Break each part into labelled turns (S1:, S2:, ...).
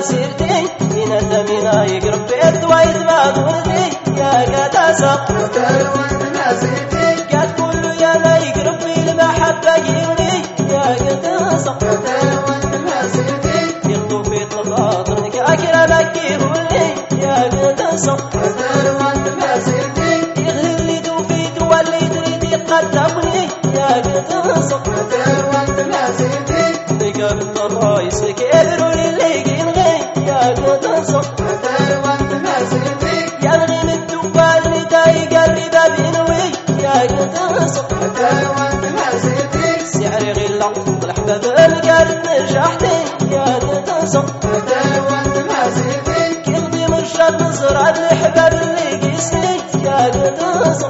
S1: مسيرتي من تمينا يقرب بيت ويتباد ولدي يا قداسة
S2: فتر وانت مسيرتي
S1: قد كله يا ما يقرب في المحبة يغني يا قداسة
S2: فتر وانت مسيرتي
S1: يغدو في طلقاتك أكرمك يقولي يا قداسة
S2: فتر وانت مسيرتي
S1: يغير لي توفيت واللي تريد يقدمني يا قداسة
S2: فتر وانت مسيرتي
S1: نقابل الرئيس كبروا للي يلغي يا قداسة
S2: فتر وانت مسيرتي
S1: يلغي من الدبال اللي يقرب بينوي يا قداسة
S2: فتر وانت مسيرتي
S1: سعري غلا الأحباب القرد نجحتي يا قداسة
S2: فتر وانت مسيرتي
S1: كيغضي مرشد نزرع الأحباب اللي قيسني يا قداسة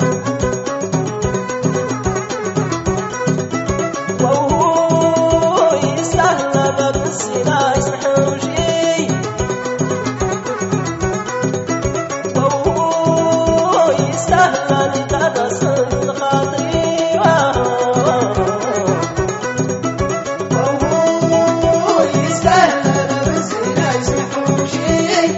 S1: وهو يستاهل باب السنا يسمح وجهي وهو يستاهل نتعدس من خاطري
S2: وهو يستاهل بالزنا يسمحوا شي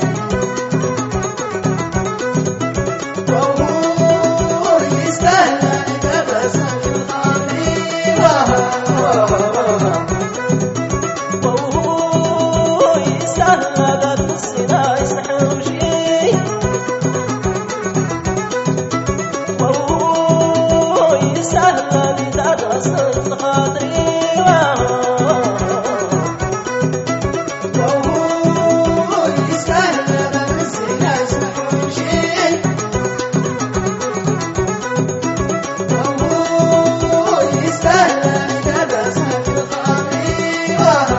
S2: وهو يستاهل نتبسم في الخاطري
S1: وهو يستاهل باب السنا يسمح وجهي وهو يستاهل نتعدس من خاطري
S2: وهو يستاهل بالزنا يسمحوا شي وهو يستاهل نتبسم في الخاطري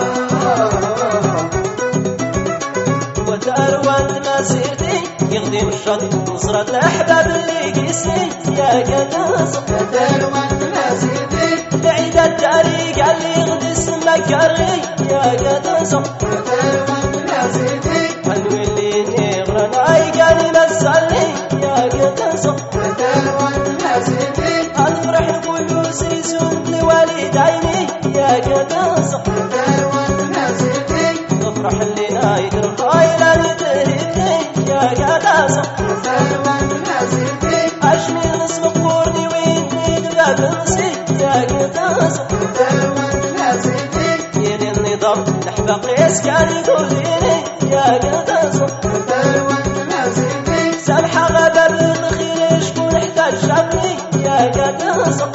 S1: ودار وانت مسيرتي يغدي مشط نصرة الأحباب اللي قيسني يا قداسة
S2: فتر وانت مسيرتي
S1: بعيد الطريق اللي يغدي سمك كري يا قداسة
S2: فتر وانت مسيرتي
S1: ونوليني غرنا يقاني مسالي يا قداسة
S2: فتر وانت مسيرتي
S1: الفرح كله سيسون لوالديني يا قداسة
S2: فتر وانت مسيرتي
S1: تفرح اللي نايدر خايلة لتهدي يا قداسة
S2: فتر وانت مسيرتي
S1: عشمي نصف قورني ويني دباب نسي يا قداسة
S2: فتر وانت مسيرتي
S1: يلي النظام نحبق يسكن يقوليني يا قداسة
S2: فتر وانت مسيرتي
S1: سامحة غابة بالخير شكون احتاج شافني يا قداسة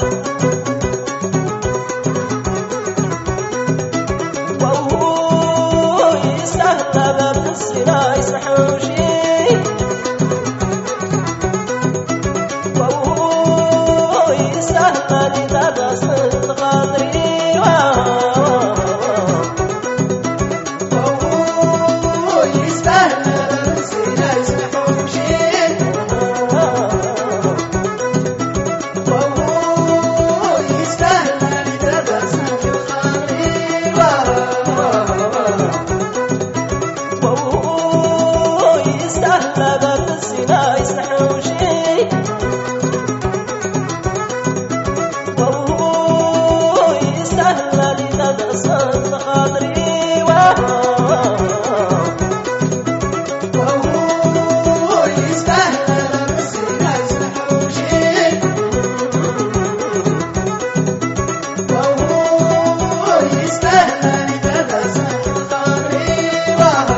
S1: وهو يستاهل باب السنا يسمح وجهي وهو يستاهل نتبس من خاطري
S2: وهو يستاهل بالزنا يسمحوا شي وهو يستاهل نتبسم في الخاطري
S1: وهو يستاهل باب السنا يسمح وجهي وهو يستاهل نتبس من خاطري
S2: وهو يستاهل بالزنا يسمحوا شي وهو يستاهل نتبسم في الخاطري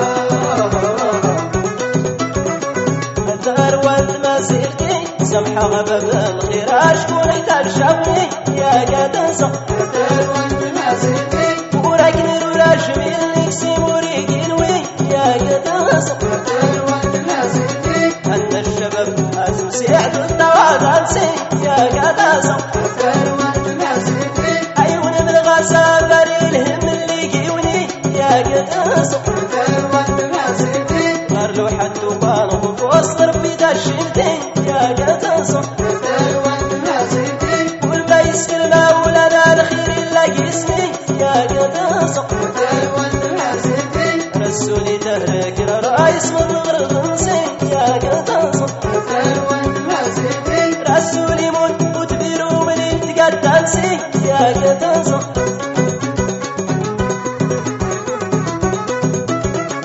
S1: الدار وانت مسيرتي سمحة باب الخير شكون احتاج شافني يا قداسة
S2: فتر وانت مسيرتي
S1: وراك نير ولا جميل نكسي وريقي نوي يا قداسة
S2: فتر وانت مسيرتي
S1: أن الشباب أزم سيعد التواضع نسي يا قداسة
S2: فتر وانت مسيرتي
S1: أيون من غاسة بري الهم اللي قيوني يا قداسة
S2: فتر وانت مسيرتي
S1: غير لوحة توبان في وسط ربي دشنتي يا قداسة
S2: فتر وانت مسيرتي
S1: والبيس في المولى الخير اللي قيسني يا قداسة
S2: فتر وانت مسيرتي
S1: رسولي دهرك رئيس من الغرب نسي يا قداسة
S2: فتر وانت مسيرتي
S1: رسولي موت بيرو من انتقاد تنسي يا قداسة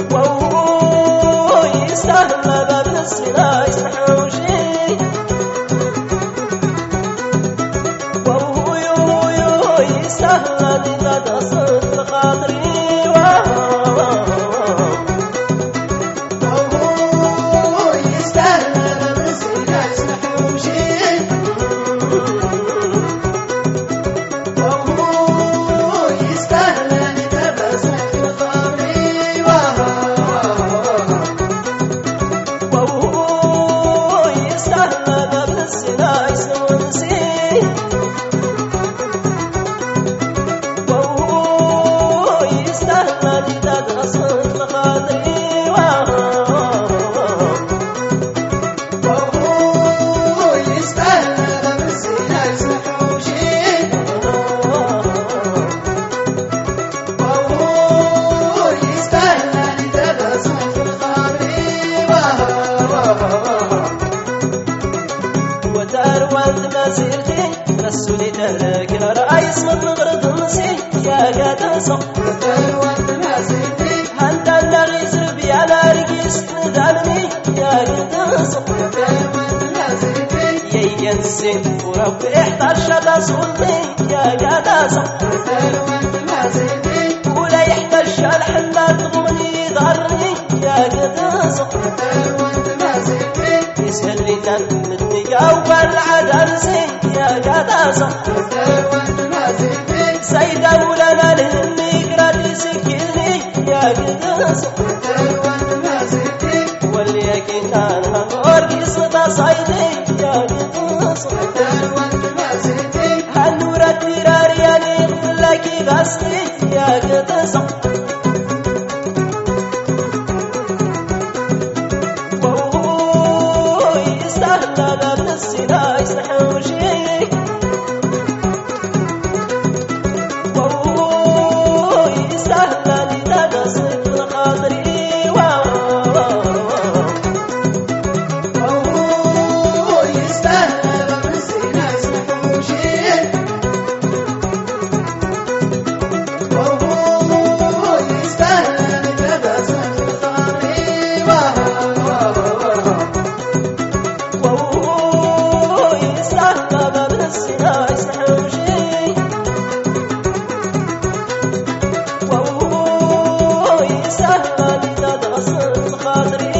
S1: اسمك مغرد نسي يا قادسة
S2: تلوان ناسيتي
S1: هندنا غيزر بيانا رقيس ندامني يا قادسة
S2: تلوان ناسيتي
S1: ينسي ورب 11 صلي يا قادسة
S2: تلوان ناسيتي
S1: ولا يحتاج الحلا تضمني ضرني يا قادسة
S2: تلوان ناسيتي
S1: يسهل لي تنمدني والعدل زين يا قادسة
S2: تلوان ناسيتي
S1: سيدة ولا الهمي قراتي سكيني يا قادسة
S2: تلوان ناسيتي
S1: واليقين أنا غورقي صدا صيدي يا قادسة
S2: تلوان ناسيتي
S1: هالنور التراري يعني يغفر لك غسلي يا قادسة يستاهل من السنا يسنح وجهي يستاهل إذا قصيت خاطري
S2: يستاهل من السنا يسنح وجهي يستاهل إذا قصيت خاطري
S1: يستاهل من السنا يسنح وجهي يستاهل إذا قصيت خاطري